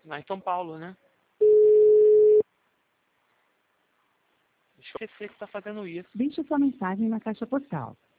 Lá em São Paulo, né? Deixa eu esquecer que tá fazendo isso. Deixe sua mensagem na caixa postal.